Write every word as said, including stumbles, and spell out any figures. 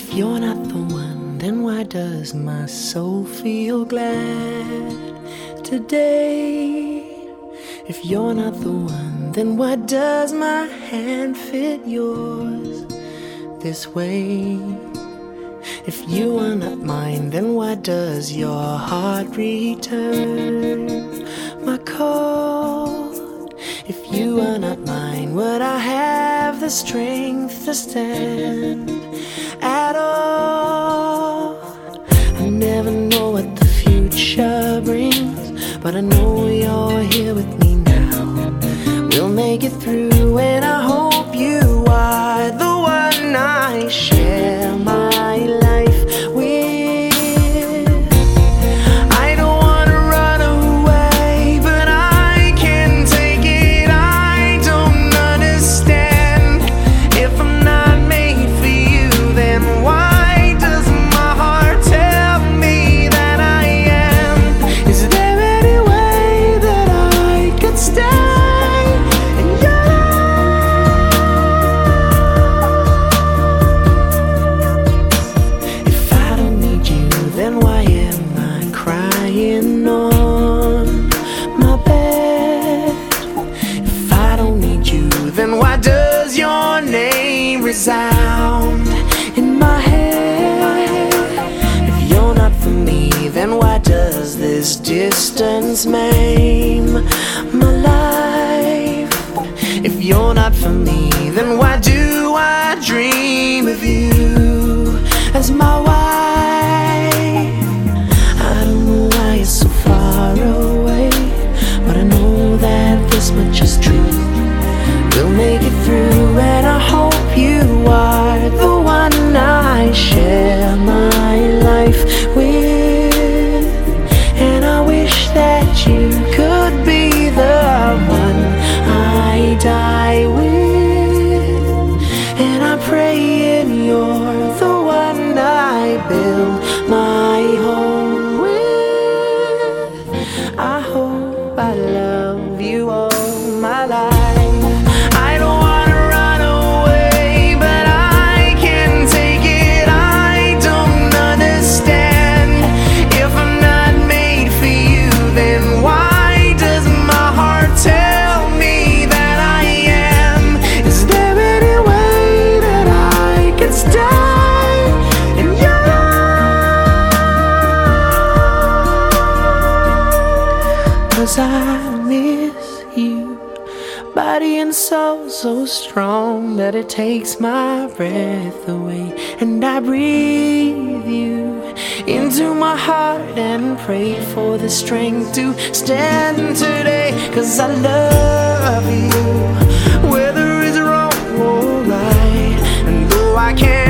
If you're not the one, then why does my soul feel glad today? If you're not the one, then why does my hand fit yours this way? If you are not mine, then why does your heart return my call? If you are not mine, would I have the strength to stand at all? I never know what the future brings, but I know you're here with me now. We'll make it through, and I hope you are the one I share my life with. I don't wanna run away, but I can't take it. I don't understand. If I'm not made for you, then why does my heart tell me that I am? Is there any way that I could stay in your life? If I don't need you, then why am I crying on my bed? If I don't need you, then why does your name resound in my head? If you're not for me, then why does this distance maim my life? If you're not for me, then why do I dream of you as my wife? I don't know why you're so far away, but I know that this much is true. We'll make it through, and I hope you are the one I share my life with. And I wish that you could be the one I die with. And I pray and you're the one I build my home with. I hope I love you all my life. I don't wanna run away, but I can't take it. I don't understand. If I'm not made for you, then why does my heart tell me that I am? Is there any way that I can stay in your life? 'Cause I miss you, body and soul so strong that it takes my breath away. And I breathe you into my heart and pray for the strength to stand today. 'Cause I love you, whether it's wrong or right. And though I can't